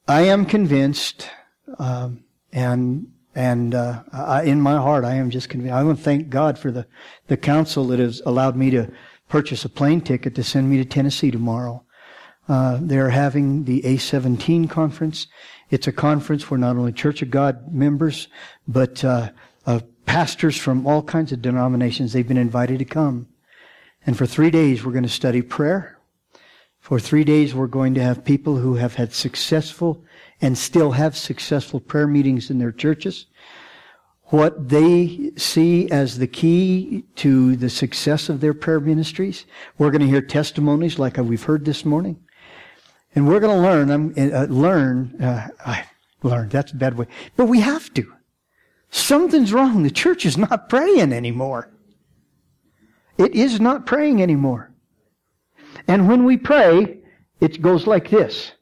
I am convinced, and in my heart, I am just convinced. I want to thank God for the counsel that has allowed me to purchase a plane ticket to send me to Tennessee tomorrow. They're having the A17 conference. It's a conference where not only Church of God members, but pastors from all kinds of denominations, they've been invited to come. And for 3 days, we're going to study prayer. For 3 days, we're going to have people who have had successful and still have successful prayer meetings in their churches. What they see as the key to the success of their prayer ministries. We're going to hear testimonies like we've heard this morning. And we're going to learn, that's a bad way. But we have to. Something's wrong. The church is not praying anymore. It is not praying anymore. And when we pray, it goes like this.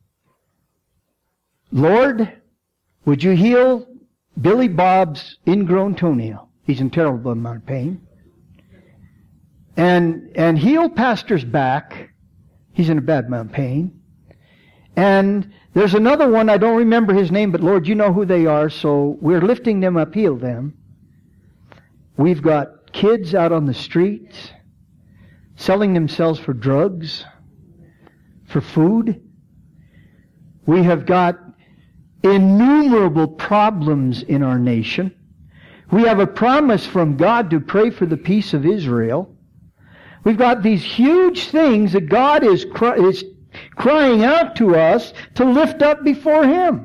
Lord, would you heal Billy Bob's ingrown toenail? He's in terrible amount of pain. And heal Pastor's back. He's in a bad amount of pain. And there's another one, I don't remember his name, but Lord, you know who they are, so we're lifting them up, heal them. We've got kids out on the streets, selling themselves for drugs, for food. We have got innumerable problems in our nation. We have a promise from God to pray for the peace of Israel. We've got these huge things that God is crying out to us to lift up before Him.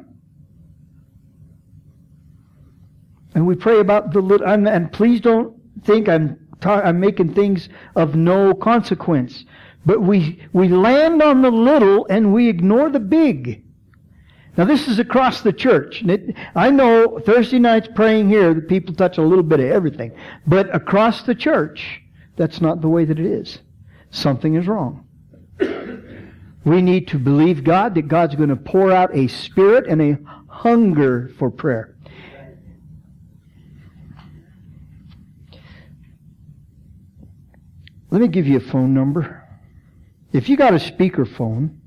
And we pray about the little, and please don't think I'm making things of no consequence. But we land on the little and we ignore the big. Now this is across the church. I know Thursday nights praying here, the people touch a little bit of everything. But across the church, that's not the way that it is. Something is wrong. We need to believe God, that God's going to pour out a spirit and a hunger for prayer. Let me give you a phone number. If you got a speaker phone,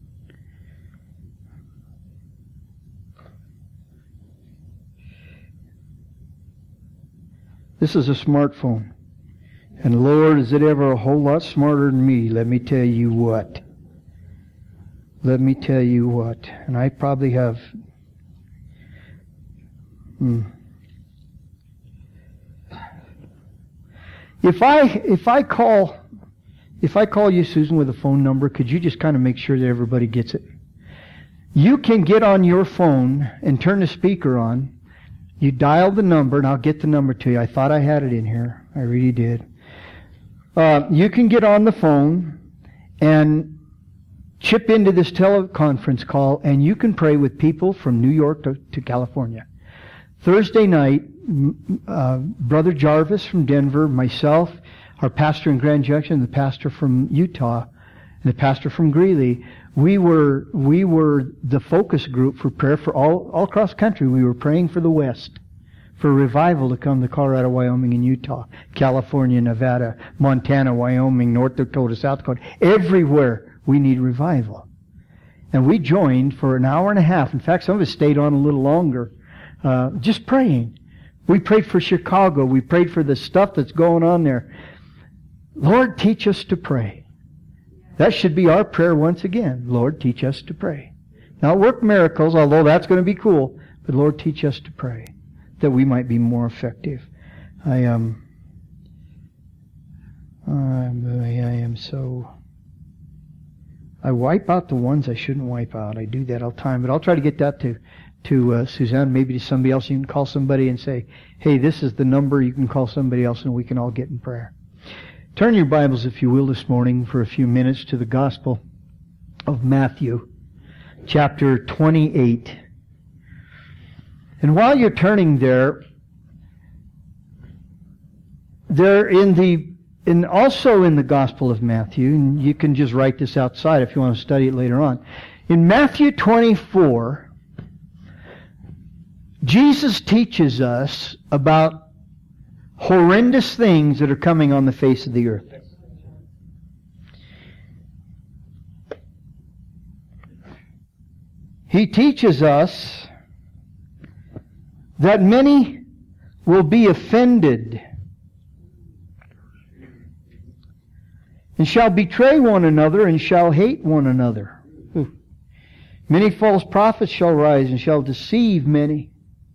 this is a smartphone. And Lord, is it ever a whole lot smarter than me? Let me tell you what. Let me tell you what. And I probably have... If I call you, Susan, with a phone number, could you just kind of make sure that everybody gets it? You can get on your phone and turn the speaker on. You dial the number, and I'll get the number to you. I thought I had it in here. I really did. You can get on the phone and chip into this teleconference call, and you can pray with people from New York to California. Thursday night, Brother Jarvis from Denver, myself, our pastor in Grand Junction, the pastor from Utah, and the pastor from Greeley, we were the focus group for prayer for all across the country. We were praying for the West, for revival to come to Colorado, Wyoming, and Utah, California, Nevada, Montana, Wyoming, North Dakota, South Dakota. Everywhere we need revival. And we joined for an hour and a half. In fact, some of us stayed on a little longer, just praying. We prayed for Chicago. We prayed for the stuff that's going on there. Lord, teach us to pray. That should be our prayer once again. Lord, teach us to pray. Not work miracles, although that's going to be cool, but Lord, teach us to pray, that we might be more effective. I am so... I wipe out the ones I shouldn't wipe out. I do that all the time. But I'll try to get that to Suzanne, maybe to somebody else. You can call somebody and say, hey, this is the number. You can call somebody else and we can all get in prayer. Turn your Bibles, if you will, this morning for a few minutes to the Gospel of Matthew, chapter 28. And while you're turning there, also in the Gospel of Matthew, and you can just write this outside if you want to study it later on. In Matthew 24, Jesus teaches us about horrendous things that are coming on the face of the earth. he teaches us that many will be offended and shall betray one another and shall hate one another. Many false prophets shall rise and shall deceive many.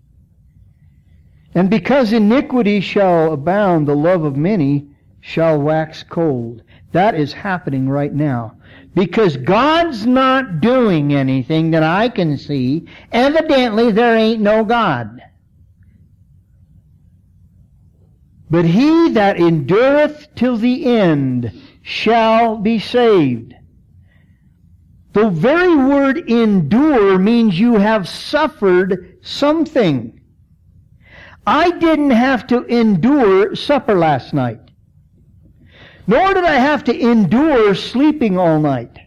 And because iniquity shall abound, the love of many shall wax cold. That is happening right now. Because God's not doing anything that I can see, evidently there ain't no God. But he that endureth till the end shall be saved. The very word endure means you have suffered something. I didn't have to endure supper last night. Nor did I have to endure sleeping all night.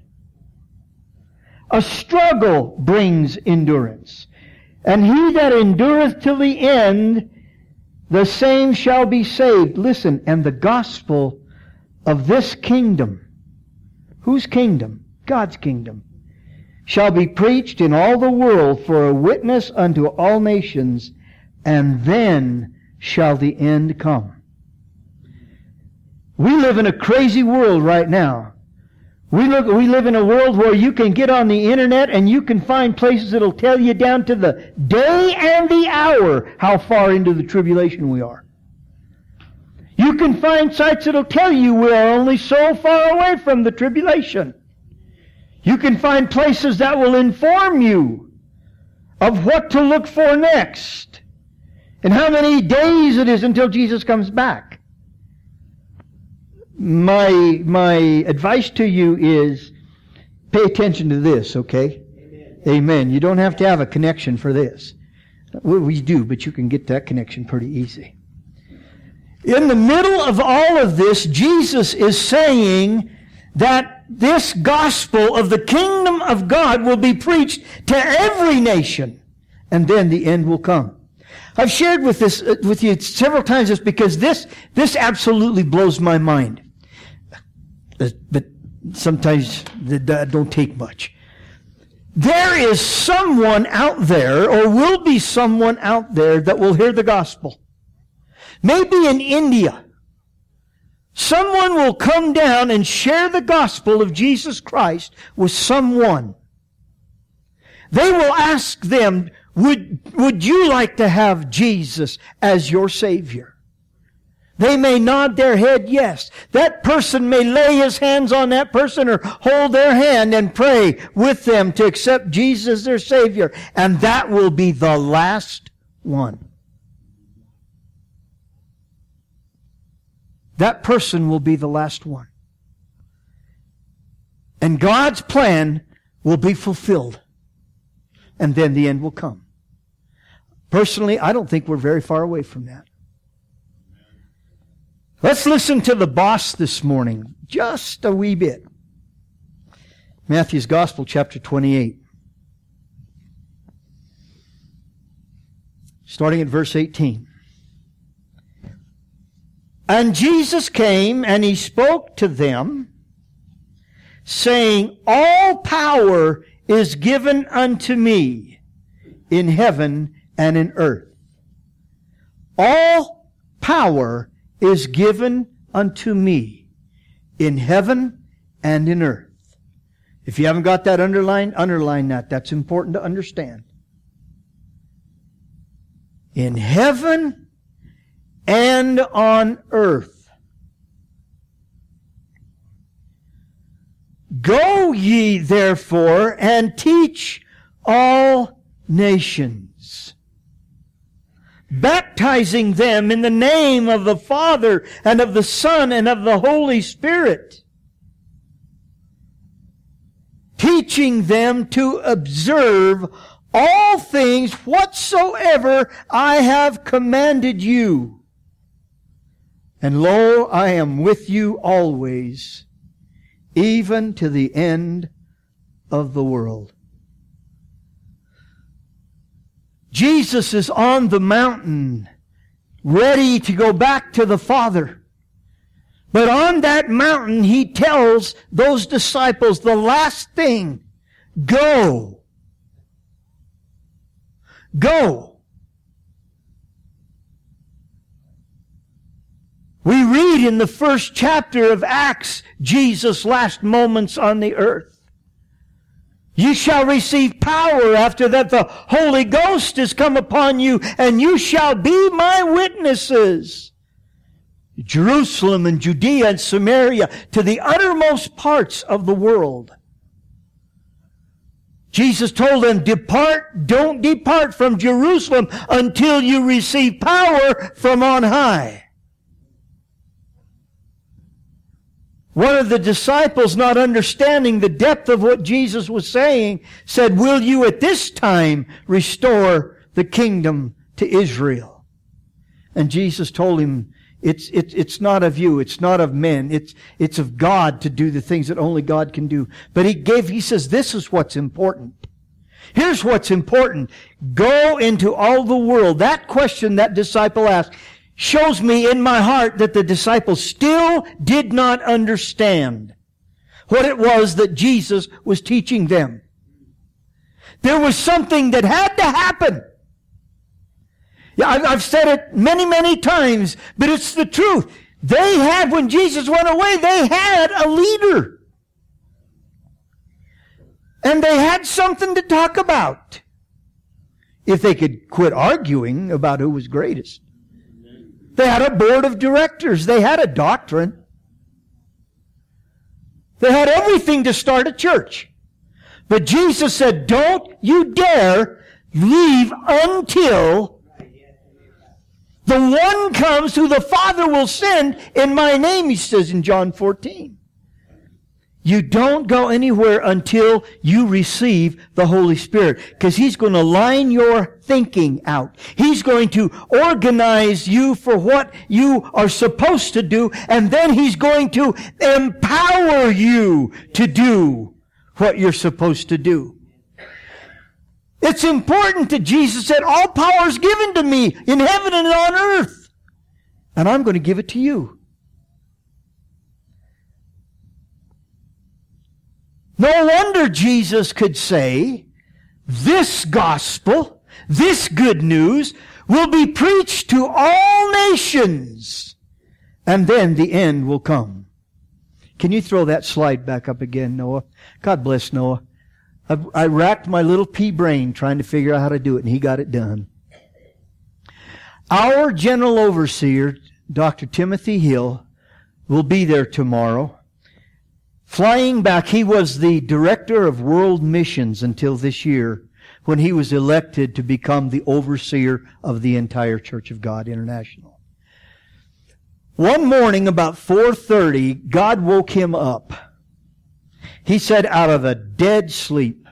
A struggle brings endurance. And he that endureth till the end, the same shall be saved. Listen, and the gospel of this kingdom, whose kingdom? God's kingdom, shall be preached in all the world for a witness unto all nations, and then shall the end come. We live in a crazy world right now. We live in a world where you can get on the internet and you can find places that'll tell you down to the day and the hour how far into the tribulation we are. You can find sites that'll tell you we are only so far away from the tribulation. You can find places that will inform you of what to look for next and how many days it is until Jesus comes back. My advice to you is pay attention to this, okay? Amen. You don't have to have a connection for this. Well, we do, but you can get that connection pretty easy. In the middle of all of this, Jesus is saying that this gospel of the kingdom of God will be preached to every nation, and then the end will come. I've shared with you several times this because this absolutely blows my mind. But sometimes that don't take much. There is someone out there, or will be someone out there, that will hear the gospel. Maybe in India, someone will come down and share the gospel of Jesus Christ with someone. They will ask them, would you like to have Jesus as your Savior? They may nod their head yes. That person may lay his hands on that person or hold their hand and pray with them to accept Jesus as their Savior. And that will be the last one. That person will be the last one. And God's plan will be fulfilled. And then the end will come. Personally, I don't think we're very far away from that. Let's listen to the boss this morning, just a wee bit. Matthew's Gospel, chapter 28. Starting at verse 18. And Jesus came and he spoke to them, saying, all power is given unto me in heaven and in earth. All power is given unto me in heaven and in earth. If you haven't got that underline that. That's important to understand. In heaven and on earth. Go ye therefore and teach all nations, baptizing them in the name of the Father and of the Son and of the Holy Spirit, teaching them to observe all things whatsoever I have commanded you. And lo, I am with you always, even to the end of the world. Jesus is on the mountain, ready to go back to the Father. But on that mountain, He tells those disciples the last thing, go. Go. We read in the first chapter of Acts, Jesus' last moments on the earth. You shall receive power after that the Holy Ghost has come upon you, and you shall be my witnesses. Jerusalem and Judea and Samaria, to the uttermost parts of the world. Jesus told them, don't depart from Jerusalem until you receive power from on high. One of the disciples, not understanding the depth of what Jesus was saying, said, will you at this time restore the kingdom to Israel? And Jesus told him, it's not of you, it's not of men, it's of God to do the things that only God can do. But he says, this is what's important. Here's what's important. Go into all the world. That question that disciple asked shows me in my heart that the disciples still did not understand what it was that Jesus was teaching them. There was something that had to happen. Yeah, I've said it many, many times, but it's the truth. They had, when Jesus went away, they had a leader. And they had something to talk about. If they could quit arguing about who was greatest. They had a board of directors. They had a doctrine. They had everything to start a church. But Jesus said, don't you dare leave until the one comes who the Father will send in my name, he says in John 14. You don't go anywhere until you receive the Holy Spirit, because He's going to line your thinking out. He's going to organize you for what you are supposed to do, and then He's going to empower you to do what you're supposed to do. It's important that Jesus said, all power is given to me in heaven and on earth, and I'm going to give it to you. No wonder Jesus could say, this gospel, this good news, will be preached to all nations, and then the end will come. Can you throw that slide back up again, Noah? God bless Noah. I racked my little pea brain trying to figure out how to do it, and he got it done. Our general overseer, Dr. Timothy Hill, will be there tomorrow. Flying back, he was the director of world missions until this year, when he was elected to become the overseer of the entire Church of God International. One morning about 4:30, God woke him up. He said, out of a dead sleep,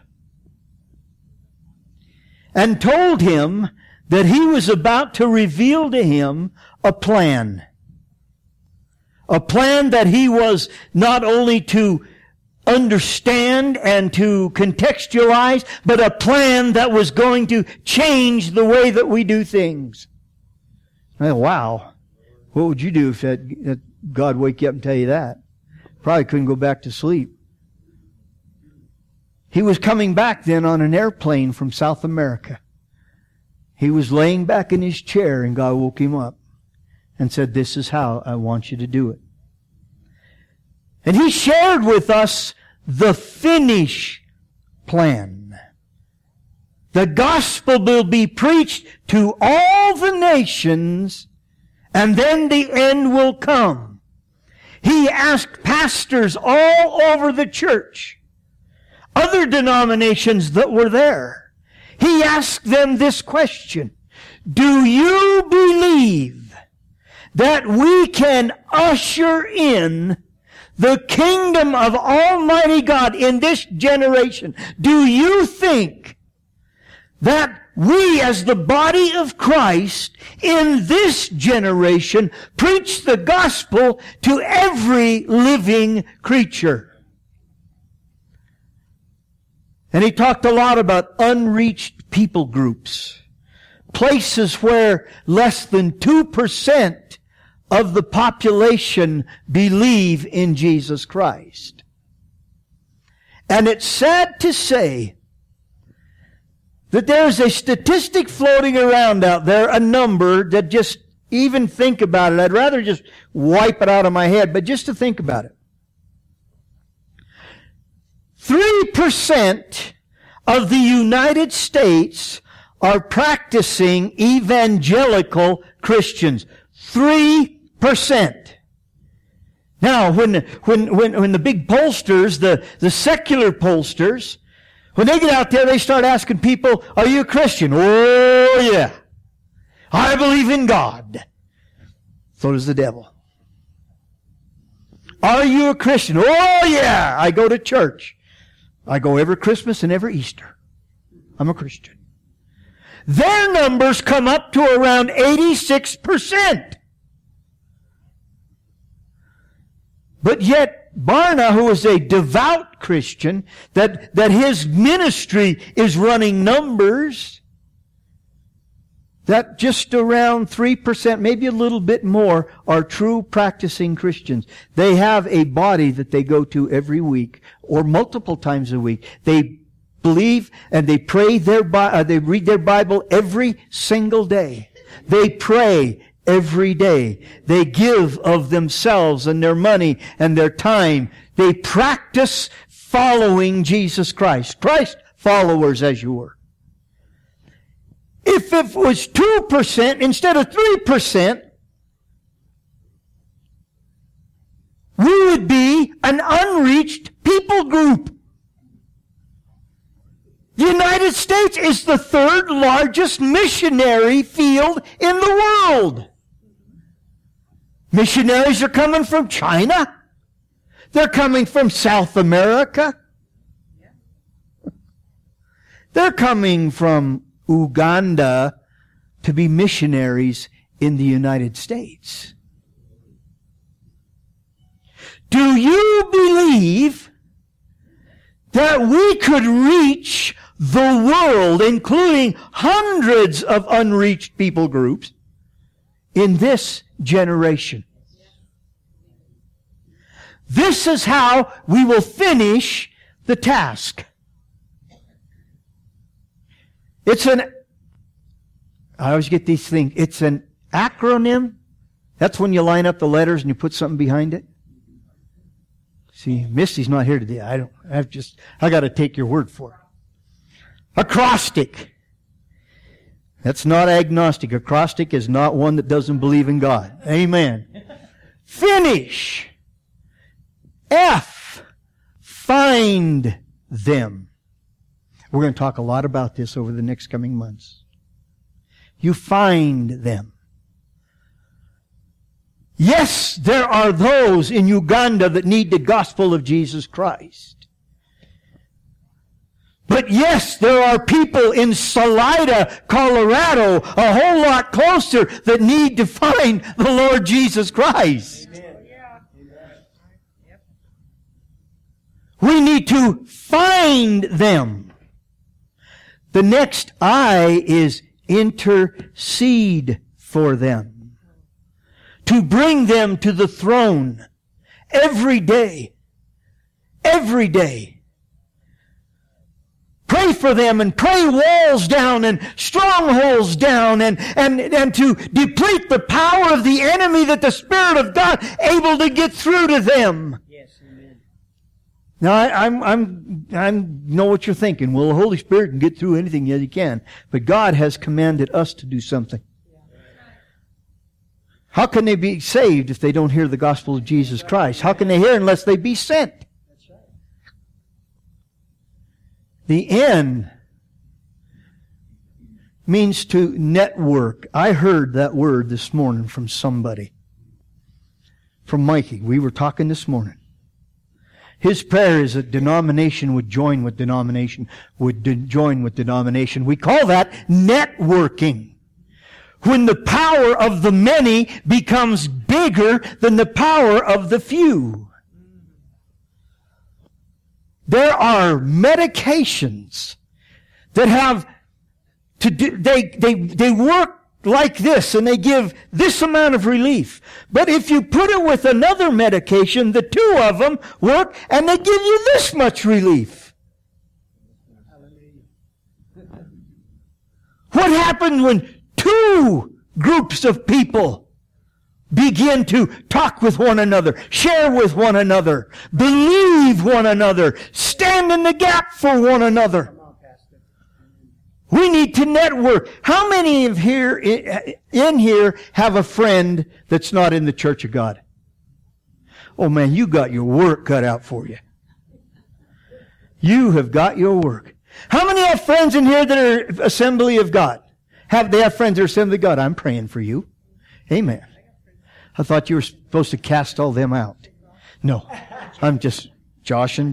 and told him that he was about to reveal to him a plan. A plan that he was not only to understand and to contextualize, but a plan that was going to change the way that we do things. Wow. What would you do if that God wake you up and tell you that? Probably couldn't go back to sleep. He was coming back then on an airplane from South America. He was laying back in his chair, and God woke him up and said, this is how I want you to do it. And he shared with us the finish plan. The gospel will be preached to all the nations, and then the end will come. He asked pastors all over the church, other denominations that were there, he asked them this question: do you believe that we can usher in the kingdom of Almighty God in this generation? Do you think that we as the body of Christ in this generation preach the gospel to every living creature? And he talked a lot about unreached people groups, places where less than 2% of the population believe in Jesus Christ. And it's sad to say that there's a statistic floating around out there, a number that just, even think about it, I'd rather just wipe it out of my head, but just to think about it. 3% of the United States are practicing evangelical Christians. 3%. Now, when the big pollsters, the secular pollsters, when they get out there, they start asking people, are you a Christian? Oh, yeah. I believe in God. So does the devil. Are you a Christian? Oh, yeah. I go to church. I go every Christmas and every Easter. I'm a Christian. Their numbers come up to around 86%. But yet, Barna, who is a devout Christian, that his ministry is running numbers, that just around 3%, maybe a little bit more, are true practicing Christians. They have a body that they go to every week, or multiple times a week. They believe and they pray they read their Bible every single day. They pray every day. They give of themselves and their money and their time. They practice following Jesus Christ. Christ followers as you were. If it was 2% instead of 3%, we would be an unreached people group. The United States is the third largest missionary field in the world. Missionaries are coming from China. They're coming from South America. They're coming from Uganda to be missionaries in the United States. Do you believe that we could reach the world, including hundreds of unreached people groups, in this generation? This is how we will finish the task. I always get these things. It's an acronym. That's when you line up the letters and you put something behind it. See, Misty's not here today. I got to take your word for it. Acrostic. That's not agnostic. Acrostic is not one that doesn't believe in God. Amen. Finish. F. Find them. We're going to talk a lot about this over the next coming months. You find them. Yes, there are those in Uganda that need the gospel of Jesus Christ. But yes, there are people in Salida, Colorado, a whole lot closer, that need to find the Lord Jesus Christ. Amen. We need to find them. The next I is intercede for them. To bring them to the throne every day. Every day. Pray for them and pray walls down and strongholds down and to deplete the power of the enemy, that the Spirit of God able to get through to them. Yes, amen. Now I know what you're thinking. Well, the Holy Spirit can get through anything that He can, but God has commanded us to do something. How can they be saved if they don't hear the gospel of Jesus Christ? How can they hear unless they be sent? The N means to network. I heard that word this morning from somebody. From Mikey. We were talking this morning. His prayer is that denomination would join with denomination, join with denomination. We call that networking. When the power of the many becomes bigger than the power of the few. There are medications that have to do, they work like this and they give this amount of relief. But if you put it with another medication, the two of them work and they give you this much relief. What happens when two groups of people begin to talk with one another, share with one another, believe one another, stand in the gap for one another? We need to network. How many of here in here have a friend that's not in the church of God? Oh man, you got your work cut out for you. You have got your work. How many have friends in here that are Assembly of God? They have friends that are Assembly of God? I'm praying for you. Amen. I thought you were supposed to cast all them out. No, I'm just joshing.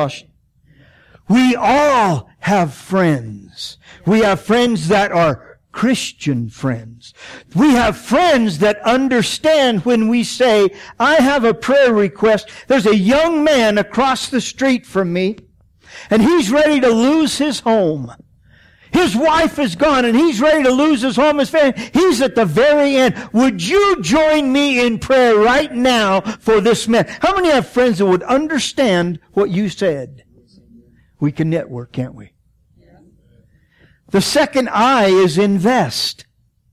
We all have friends. We have friends that are Christian friends. We have friends that understand when we say, I have a prayer request. There's a young man across the street from me, and he's ready to lose his home. His wife is gone, and he's ready to lose his home, his family. He's at the very end. Would you join me in prayer right now for this man? How many have friends that would understand what you said? We can network, can't we? The second I is invest.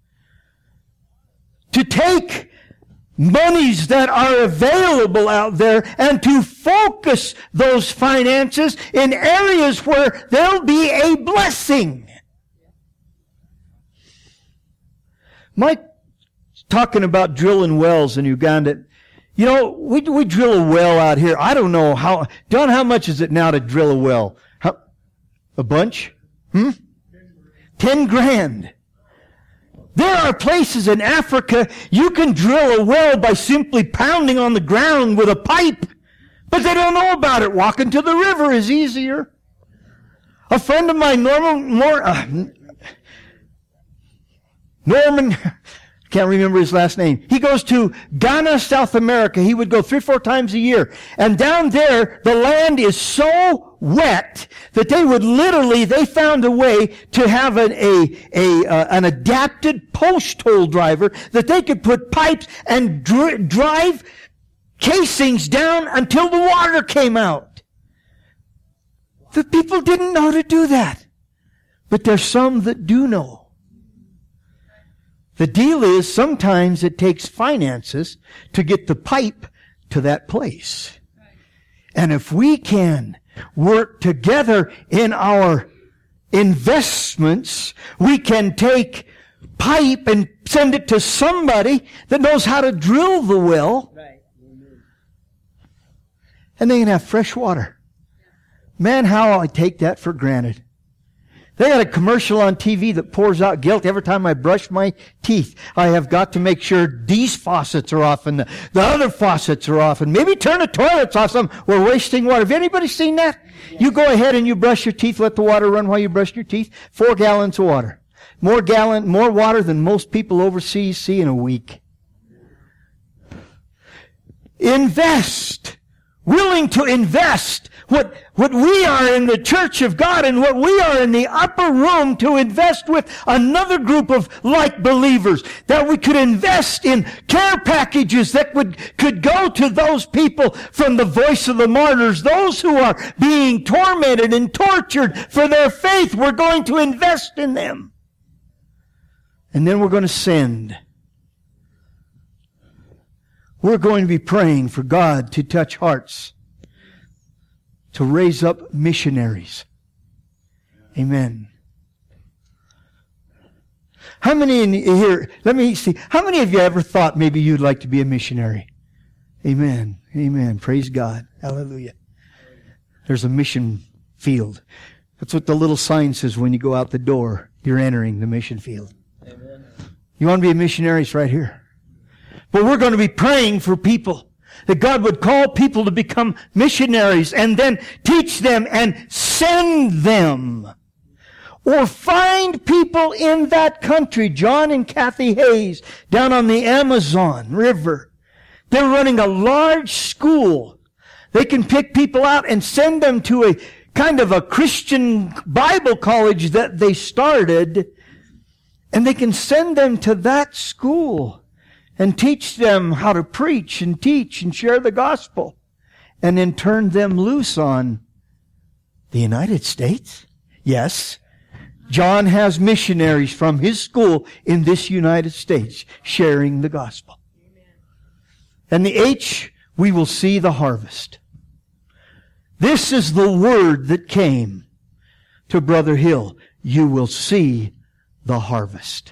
To take monies that are available out there and to focus those finances in areas where there'll be a blessing. Mike talking about drilling wells in Uganda. You know, we drill a well out here. I don't know Don, how much is it now to drill a well? A bunch? 10 grand. There are places in Africa you can drill a well by simply pounding on the ground with a pipe. But they don't know about it. Walking to the river is easier. A friend of mine, Norman, can't remember his last name. He goes to Ghana, South America. He would go 3-4 times a year. And down there, the land is so wet that they found a way to have an adapted post hole driver that they could put pipes and drive casings down until the water came out. The people didn't know to do that. But there's some that do know. The deal is sometimes it takes finances to get the pipe to that place. And if we can work together in our investments, we can take pipe and send it to somebody that knows how to drill the well. And they can have fresh water. Man, how I take that for granted. They got a commercial on TV that pours out guilt every time I brush my teeth. I have got to make sure these faucets are off and the other faucets are off and maybe turn the toilets off. We're wasting water. Have anybody seen that? Yes. You go ahead and you brush your teeth, let the water run while you brush your teeth. 4 gallons of water. More water than most people overseas see in a week. Invest. Willing to invest what we are in the church of God and what we are in the upper room to invest with another group of like believers. That we could invest in care packages that could go to those people from the Voice of the Martyrs, those who are being tormented and tortured for their faith. We're going to invest in them. And then we're going to send. We're going to be praying for God to touch hearts, to raise up missionaries. Amen. How many in here, let me see, how many of you ever thought maybe you'd like to be a missionary? Amen. Amen. Praise God. Hallelujah. There's a mission field. That's what the little sign says when you go out the door. You're entering the mission field. Amen. You want to be a missionary? It's right here. But we're going to be praying for people, that God would call people to become missionaries and then teach them and send them. Or find people in that country. John and Kathy Hayes down on the Amazon River. They're running a large school. They can pick people out and send them to a kind of a Christian Bible college that they started. And they can send them to that school and teach them how to preach and teach and share the gospel. And then turn them loose on the United States. Yes. John has missionaries from his school in this United States sharing the gospel. And the H, we will see the harvest. This is the word that came to Brother Hill. You will see the harvest.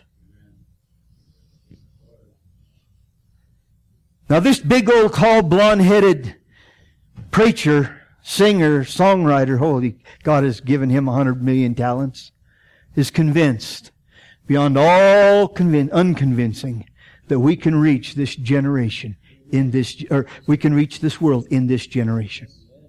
Now this big old tall blonde-headed preacher, singer, songwriter, holy, God has given him 100 million talents, is convinced beyond all unconvincing that we can reach this generation in this, or we can reach this world in this generation.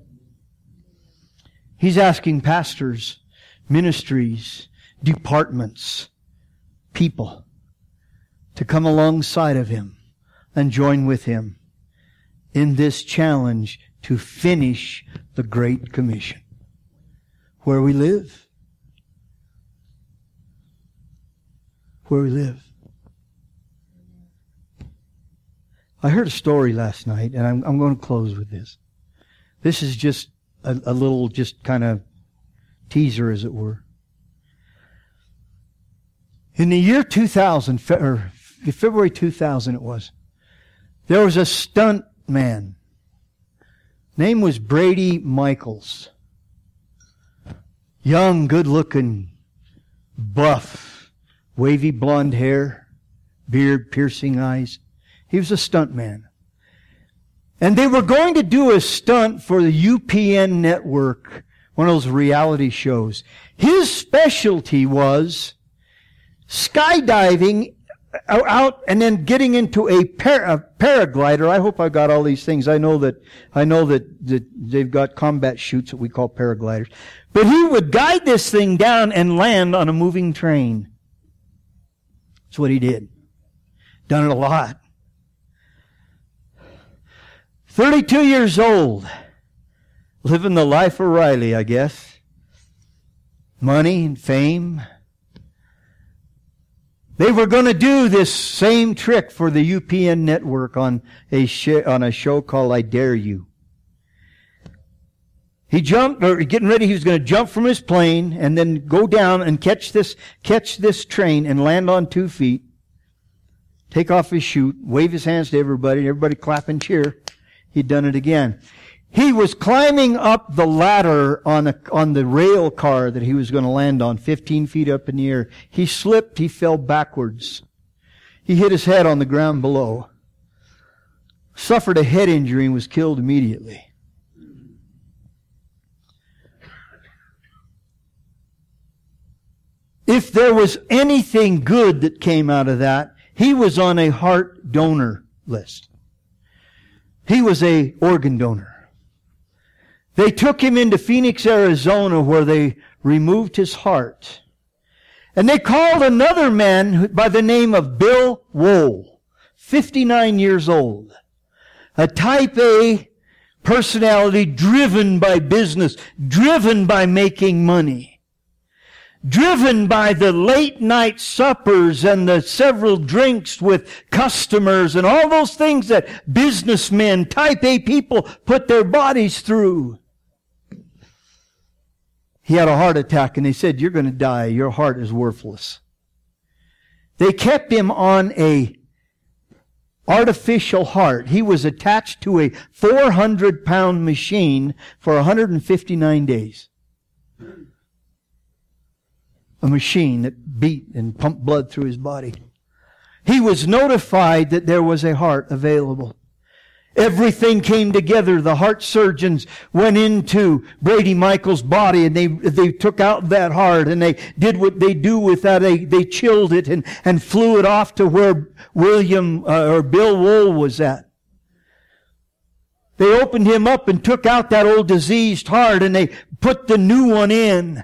He's asking pastors, ministries, departments, people to come alongside of him and join with him in this challenge to finish the Great Commission. Where we live. Where we live. I heard a story last night, and I'm going to close with this. This is just a little, just kind of teaser, as it were. In the year 2000, or February 2000 it was, there was a stunt man. Name was Brady Michaels. Young, good-looking, buff, wavy blonde hair, beard, piercing eyes. He was a stunt man. And they were going to do a stunt for the UPN network, one of those reality shows. His specialty was skydiving out and then getting into a paraglider. I hope I got all these things. I know that they've got combat chutes that we call paragliders. But he would guide this thing down and land on a moving train. That's what he did. Done it a lot. 32 years old. Living the life of Riley, I guess. Money and fame. They were going to do this same trick for the UPN network on a show called I Dare You. He jumped, or getting ready, he was going to jump from his plane and then go down and catch this train and land on 2 feet. Take off his chute, wave his hands to everybody clap and cheer. He'd done it again. He was climbing up the ladder on the rail car that he was going to land on, 15 feet up in the air. He slipped, he fell backwards. He hit his head on the ground below. Suffered a head injury and was killed immediately. If there was anything good that came out of that, he was on a heart donor list. He was a organ donor. They took him into Phoenix, Arizona, where they removed his heart. And they called another man by the name of Bill Wohl, 59 years old. A type A personality driven by business, driven by making money. Driven by the late night suppers and the several drinks with customers and all those things that businessmen, type A people put their bodies through. He had a heart attack and they said, "You're going to die. Your heart is worthless." They kept him on a artificial heart. He was attached to a 400-pound machine for 159 days. A machine that beat and pumped blood through his body. He was notified that there was a heart available. Everything came together. The heart surgeons went into Brady Michaels' body and they took out that heart and they did what they do with that. They chilled it and flew it off to where Bill Wohl was at. They opened him up and took out that old diseased heart and they put the new one in.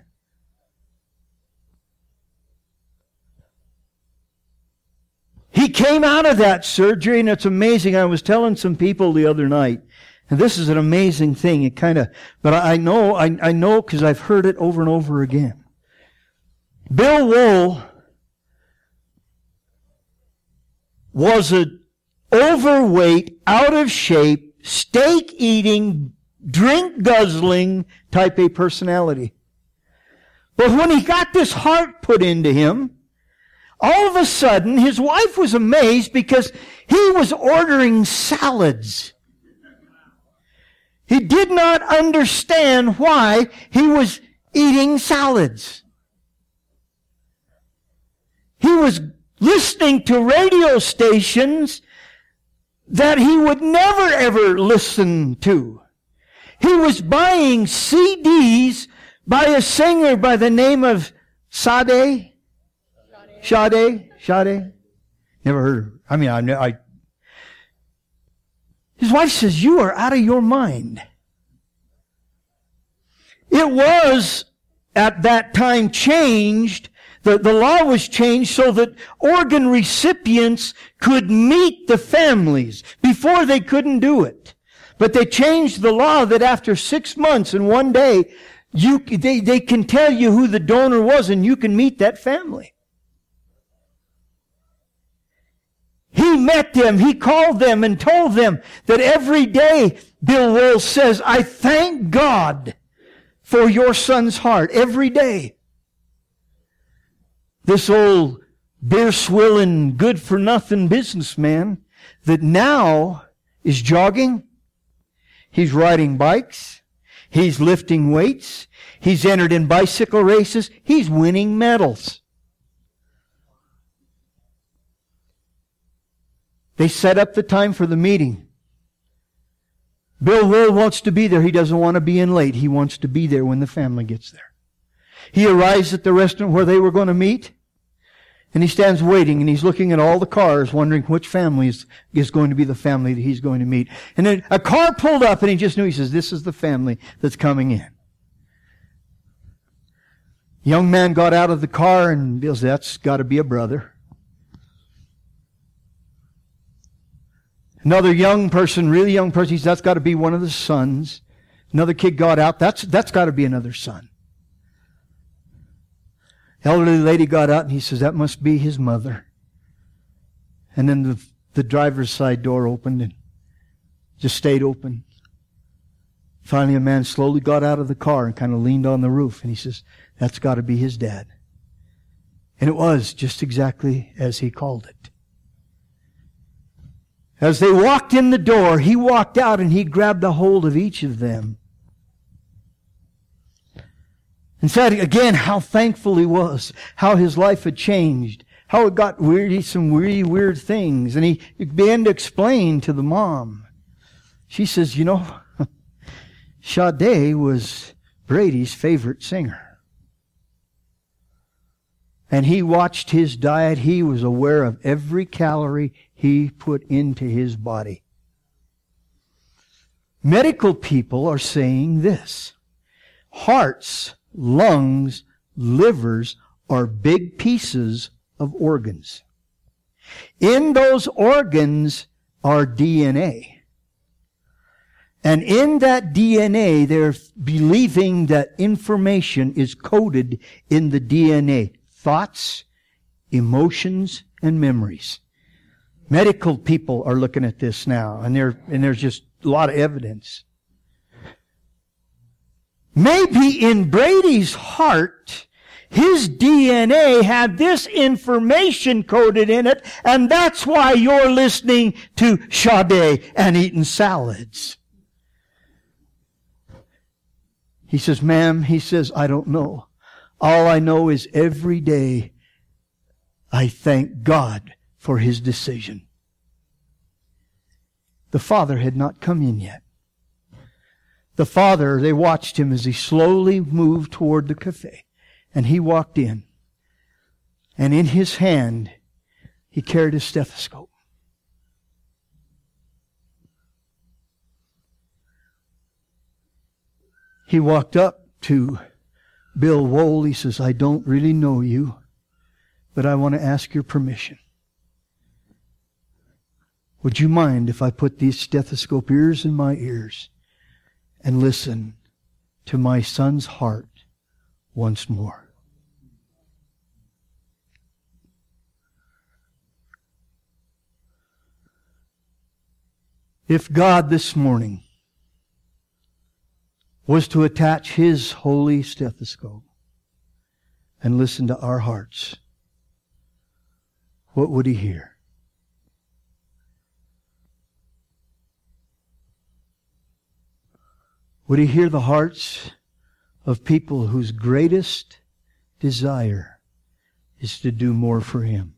He came out of that surgery, and it's amazing. I was telling some people the other night, and this is an amazing thing. But I know because I've heard it over and over again. Bill Wohl was an overweight, out of shape, steak-eating, drink-guzzling type A personality. But when he got this heart put into him, all of a sudden his wife was amazed because he was ordering salads. He did not understand why he was eating salads. He was listening to radio stations that he would never ever listen to. He was buying CDs by a singer by the name of Sade. Never heard of her. I mean, his wife says, "You are out of your mind." It was at that time changed. The law was changed so that organ recipients could meet the families. Before they couldn't do it. But they changed the law that after 6 months and 1 day, they can tell you who the donor was and you can meet that family. He met them, he called them and told them that every day, Bill Wohl says, "I thank God for your son's heart." Every day. This old beer-swilling, good-for-nothing businessman that now is jogging, he's riding bikes, he's lifting weights, he's entered in bicycle races, he's winning medals. They set up the time for the meeting. Bill Wohl wants to be there. He doesn't want to be in late. He wants to be there when the family gets there. He arrives at the restaurant where they were going to meet, and he stands waiting, and he's looking at all the cars, wondering which family is going to be the family that he's going to meet. And then a car pulled up, and he just knew, he says, "This is the family that's coming in." Young man got out of the car, and Bill said, "That's got to be a brother." Another young person, really young person, he says, "That's got to be one of the sons." Another kid got out, that's got to be another son. Elderly lady got out and he says, "That must be his mother." And then the driver's side door opened and just stayed open. Finally, a man slowly got out of the car and kind of leaned on the roof, and he says, "That's got to be his dad." And it was just exactly as he called it. As they walked in the door, he walked out and he grabbed a hold of each of them and said again how thankful he was, how his life had changed, how it got weird, some really weird things. And he began to explain to the mom. She says, "You know, Sade was Brady's favorite singer. And he watched his diet. He was aware of every calorie he put into his body." Medical people are saying this: hearts, lungs, livers are big pieces of organs. In those organs are DNA. And in that DNA, they're believing that information is coded in the DNA. Thoughts, emotions, and memories. Medical people are looking at this now, and there's just a lot of evidence. Maybe in Brady's heart, his DNA had this information coded in it, and that's why you're listening to Sade and eating salads. He says, "Ma'am," he says, "I don't know. All I know is every day I thank God for his decision." The father had not come in yet. The father, they watched him as he slowly moved toward the cafe. And he walked in. And in his hand, he carried a stethoscope. He walked up to Bill Wohl. He says, "I don't really know you, but I want to ask your permission. Would you mind if I put these stethoscope ears in my ears and listen to my son's heart once more?" If God this morning was to attach His holy stethoscope and listen to our hearts, what would He hear? Would He hear the hearts of people whose greatest desire is to do more for Him?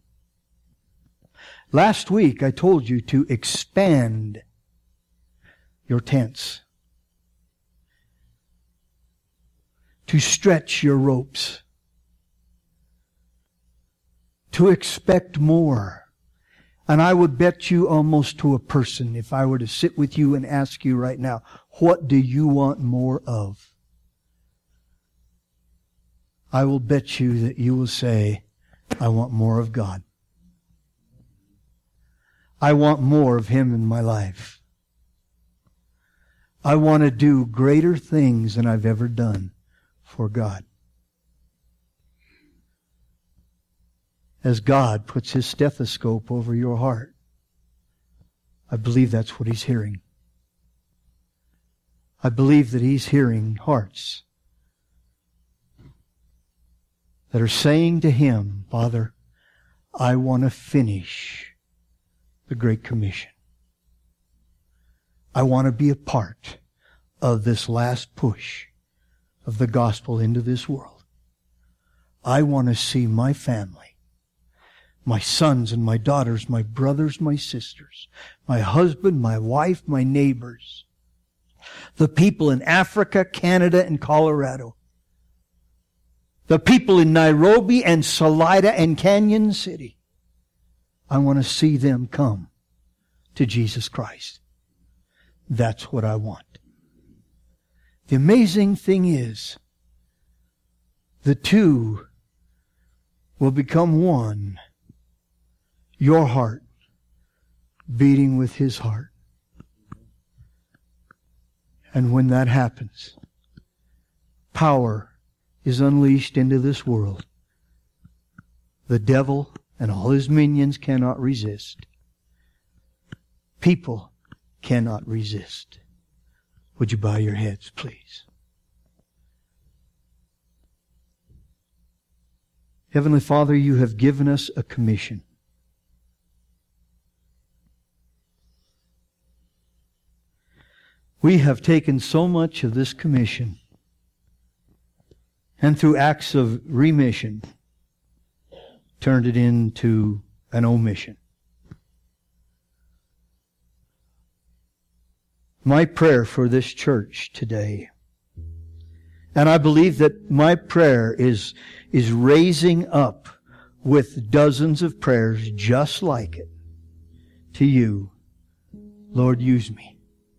Last week I told you to expand your tents, to stretch your ropes, to expect more. And I would bet you almost to a person, if I were to sit with you and ask you right now, what do you want more of? I will bet you that you will say, I want more of God. I want more of Him in my life. I want to do greater things than I've ever done for God. As God puts His stethoscope over your heart, I believe that's what He's hearing. I believe that He's hearing hearts that are saying to Him, Father, I want to finish the Great Commission. I want to be a part of this last push of the gospel into this world. I want to see my family, my sons and my daughters, my brothers, my sisters, my husband, my wife, my neighbors, the people in Africa, Canada, and Colorado, the people in Nairobi and Salida and Canyon City. I want to see them come to Jesus Christ. That's what I want. The amazing thing is, the two will become one. Your heart beating with His heart. And when that happens, power is unleashed into this world. The devil and all his minions cannot resist. People cannot resist. Would you bow your heads, please? Heavenly Father, You have given us a commission. We have taken so much of this commission and through acts of remission turned it into an omission. My prayer for this church today, and I believe that my prayer is raising up with dozens of prayers just like it to You, Lord, use me.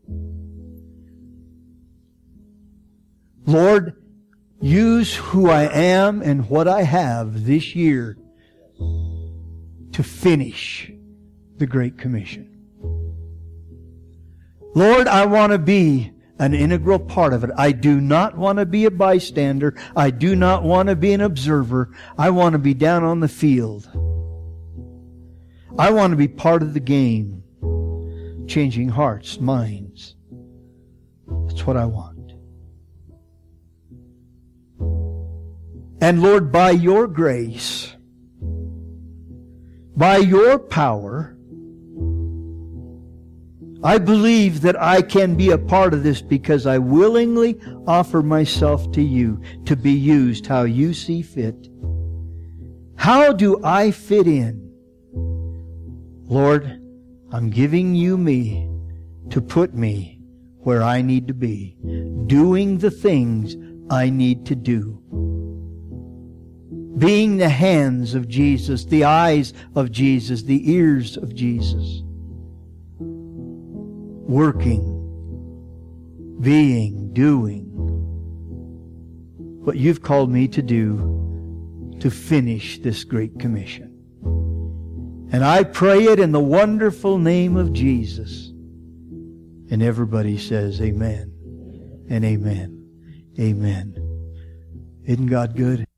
Lord, use who I am and what I have this year to finish the Great Commission. Lord, I want to be an integral part of it. I do not want to be a bystander. I do not want to be an observer. I want to be down on the field. I want to be part of the game, changing hearts, minds. That's what I want. And Lord, by Your grace, by Your power, I believe that I can be a part of this because I willingly offer myself to You to be used how You see fit. How do I fit in? Lord, I'm giving You me to put me where I need to be, doing the things I need to do. Being the hands of Jesus, the eyes of Jesus, the ears of Jesus. Working, being, doing what You've called me to do to finish this Great Commission. And I pray it in the wonderful name of Jesus. And everybody says amen and amen. Amen. Isn't God good?